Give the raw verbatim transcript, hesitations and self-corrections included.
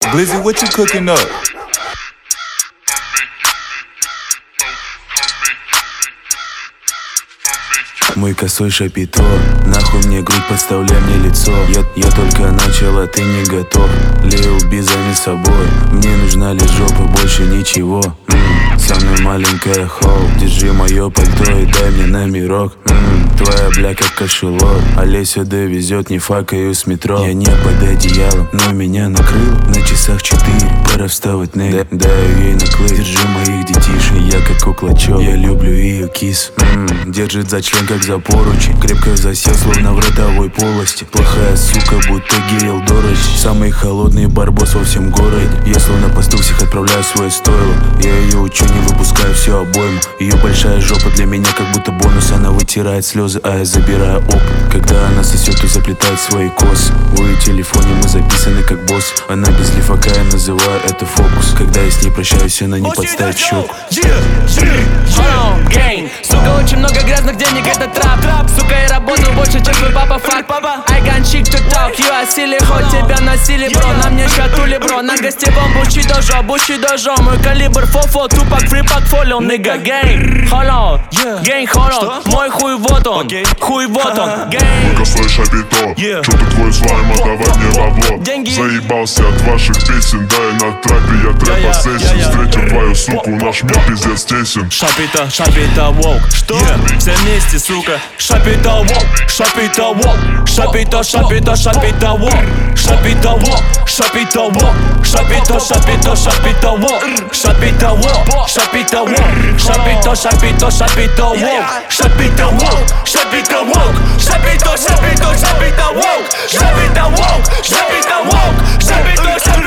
Glizzy, what you cooking up? Мой косой шапито, нахуй мне грудь, подставляй мне лицо. Я, я только начал, а ты не готов. Лил Би, займи собой. Мне нужна лишь жопа, больше ничего. М-м, со мной маленькая хоу. Держи мое пальто и дай мне номерок. М-м, твоя бля как кошелок. Олеся довезет, не факаю с метро. Я не под одеялом, но меня накрыл. На часах четыре, пора вставать, ней. Даю ей наклей, держи моих детишек. Я как куклачок, я люблю ее кис. М-м, держит за член как за поручень. Крепко засел, словно в ротовой полости. Плохая сука, будто Гейл Дорочь. Самый холодный барбос во всем городе. Я словно пастух всех отправляю в свое стойло. Я ее учу, не выпускаю всю обойму. Ее большая жопа для меня как будто бонус. Она вытирает слезы, а я забираю опыт. Когда она сосет, то заплетает свои косы. В ее телефоне мы записаны как босс. Она без лифака, я называю это фокус. Когда я с ней прощаюсь, она не подставит щеку. Сука, очень много грязных денег, это трап, трап. Сука, я работаю больше, чем твой папа, фак, папа. I got chick to talk, you are silly, хоть тебя носили, бро. На мне шатули, бро, на гостевом Бучи дожо, Бучи дожо. Мой калибр фофо, тупак, фрипак, фолио, нига, гейм. Hold on, гейм, hold on. Мой хуй вот он, хуй вот он, гейм. Мой косой шапито, чё ты твой слайм, отдавай мне бабло. Заебался от ваших песен, да и на трапе я трэп-ассессин. Встретил твою суку, наш мир пиздец тесен. Шапито, шапито, воу. Что? Все вместе, сука. Шапито, воу, шапито, воу. Шапито, шапито, шапито, воу. Шапито, воу, шапито, воу. Шапито, шапито, шапито, воу. Шапито, воу, шапито, воу. Шапито, шапито, шапито, воу. Шапито, воу, шапито, воу. Шапито, шапито, шапито, воу. Шапито, воу, шапито, воу. Шапито, шапито.